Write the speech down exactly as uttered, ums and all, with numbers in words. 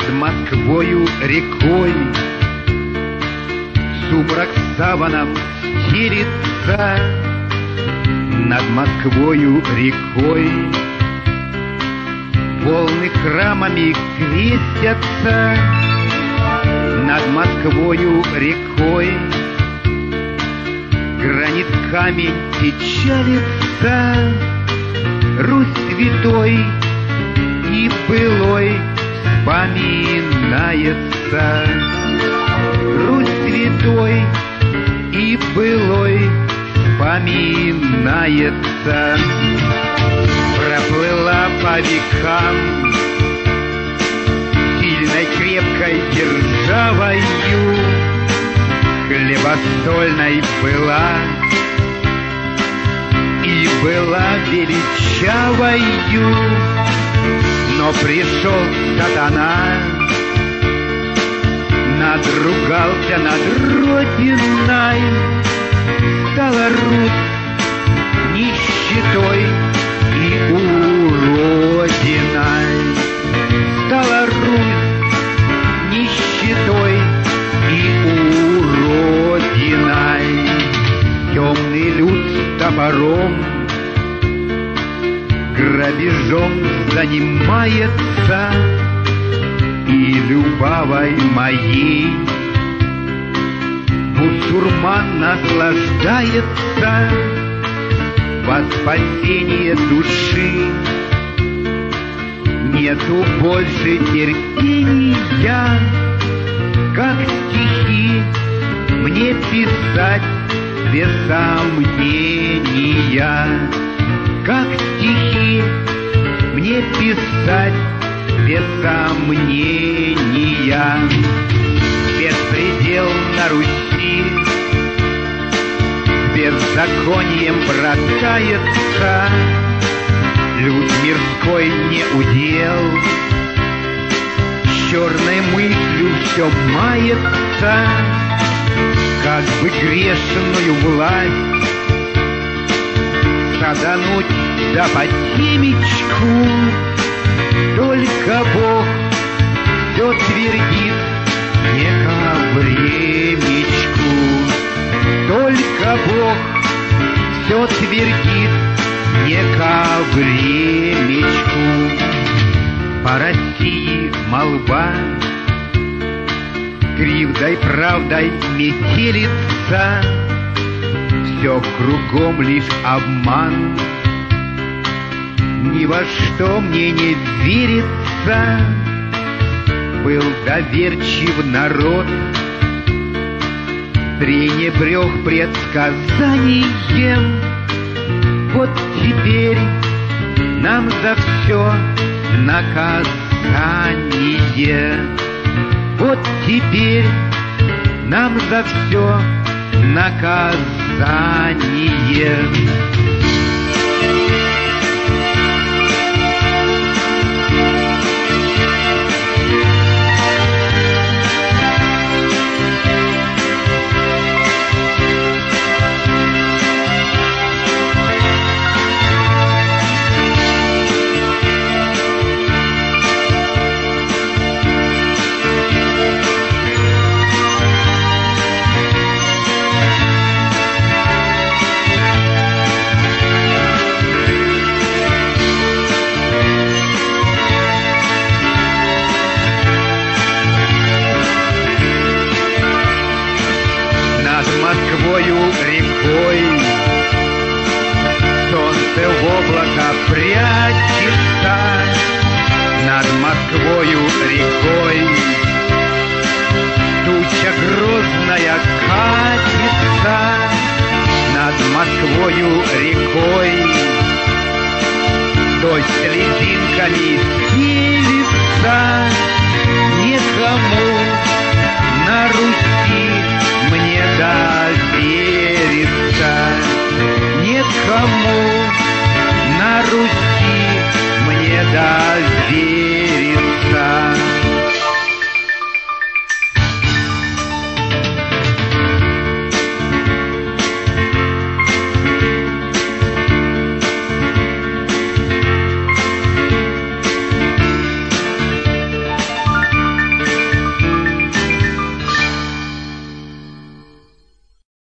Москвою рекой сумрак саваном стелится, над Москвою рекой волны храмами крестятся, над Москвою рекой гранит камень печалится, Русь святой и былой вспоминается. Русь святой и былой вспоминается. Проплыла по векам сильной крепкой державою, хлебостольной была и была величавою. Но пришел сатана, надругался над родиной, стала Русь нищетой и уродиной. Стала Русь нищетой и уродиной. Темный люд с топором грабежом занимается, и любовой моей бусурман наслаждается во спасение души. Нету больше терпения, как стихи мне писать без сомнения. Как стихи мне писать без сомнения. Беспредел на Руси беззаконием братается, люд мирской не удел, черной мыслью все мается, как бы грешную власть садануть да по темечку. Только Бог все твердит не ко времечку. Только Бог все твердит не ко времечку. По России молва кривдой правдой метелится, все кругом лишь обман, ни во что мне не верится. Был доверчив народ, пренебрег предсказанием. Вот теперь нам за все наказание. Вот теперь нам за все наказание. Москвою рекой солнце в облако прячется, над Москвою рекой туча грозная катится, над Москвою рекой дождь слезинками стелится.